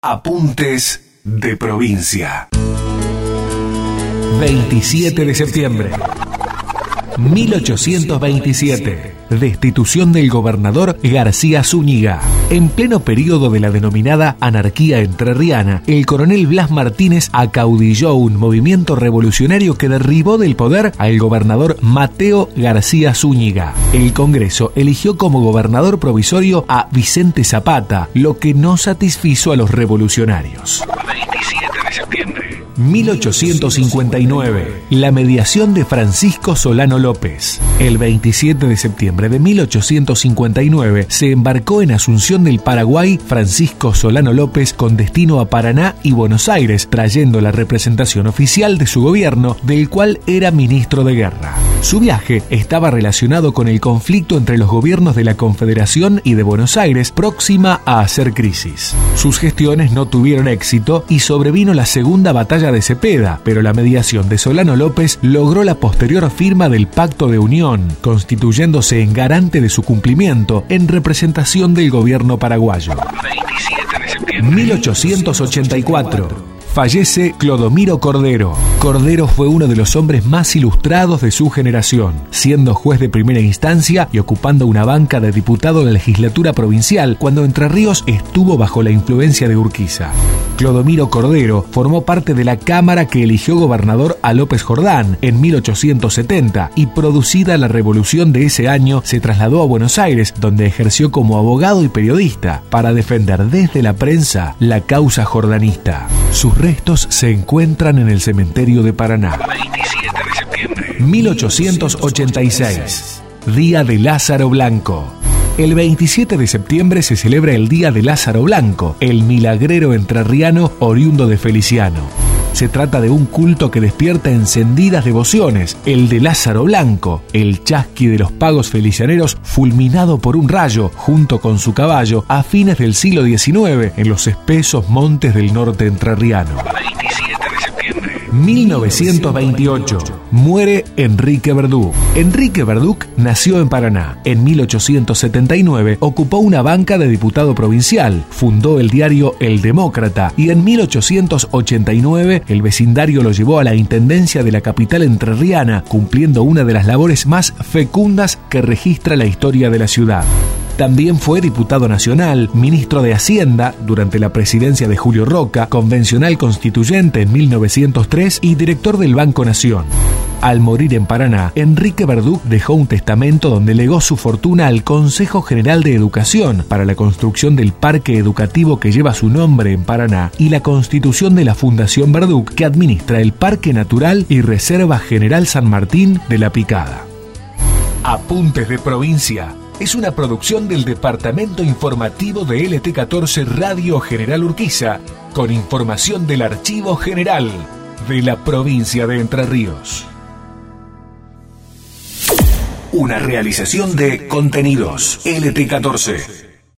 Apuntes de provincia. 27 de septiembre 1827. Destitución del gobernador García Zúñiga. En pleno período de la denominada anarquía entrerriana, el coronel Blas Martínez acaudilló un movimiento revolucionario que derribó del poder al gobernador Mateo García Zúñiga. El Congreso eligió como gobernador provisorio a Vicente Zapata, lo que no satisfizo a los revolucionarios. 27 de septiembre. 1859. La mediación de Francisco Solano López. El 27 de septiembre de 1859 se embarcó en Asunción del Paraguay Francisco Solano López con destino a Paraná y Buenos Aires, trayendo la representación oficial de su gobierno, del cual era ministro de guerra. Su viaje estaba relacionado con el conflicto entre los gobiernos de la Confederación y de Buenos Aires, próxima a hacer crisis. Sus gestiones no tuvieron éxito y sobrevino la segunda batalla de Cepeda, pero la mediación de Solano López logró la posterior firma del Pacto de Unión, constituyéndose en garante de su cumplimiento en representación del gobierno paraguayo. 27 de septiembre. 1884. Fallece Clodomiro Cordero. Cordero fue uno de los hombres más ilustrados de su generación, siendo juez de primera instancia y ocupando una banca de diputado de la legislatura provincial cuando Entre Ríos estuvo bajo la influencia de Urquiza. Clodomiro Cordero formó parte de la Cámara que eligió gobernador a López Jordán en 1870 y, producida la revolución de ese año, se trasladó a Buenos Aires, donde ejerció como abogado y periodista para defender desde la prensa la causa jordanista. Sus restos se encuentran en el cementerio de Paraná. 27 de septiembre. 1886. Día de Lázaro Blanco. El 27 de septiembre se celebra el Día de Lázaro Blanco, el milagrero entrerriano oriundo de Feliciano. Se trata de un culto que despierta encendidas devociones, el de Lázaro Blanco, el chasqui de los pagos felicianeros fulminado por un rayo, junto con su caballo, a fines del siglo XIX, en los espesos montes del norte entrerriano. 27 de septiembre. 1928. Muere Enrique Verduc. Enrique Verduc nació en Paraná. En 1879 ocupó una banca de diputado provincial, fundó el diario El Demócrata y en 1889 el vecindario lo llevó a la intendencia de la capital entrerriana, cumpliendo una de las labores más fecundas que registra la historia de la ciudad. También fue diputado nacional, ministro de Hacienda durante la presidencia de Julio Roca, convencional constituyente en 1903 y director del Banco Nación. Al morir en Paraná, Enrique Verduc dejó un testamento donde legó su fortuna al Consejo General de Educación para la construcción del parque educativo que lleva su nombre en Paraná y la constitución de la Fundación Verduc, que administra el Parque Natural y Reserva General San Martín de la Picada. Apuntes de provincia. Es una producción del Departamento Informativo de LT14 Radio General Urquiza, con información del Archivo General de la provincia de Entre Ríos. Una realización de Contenidos LT14.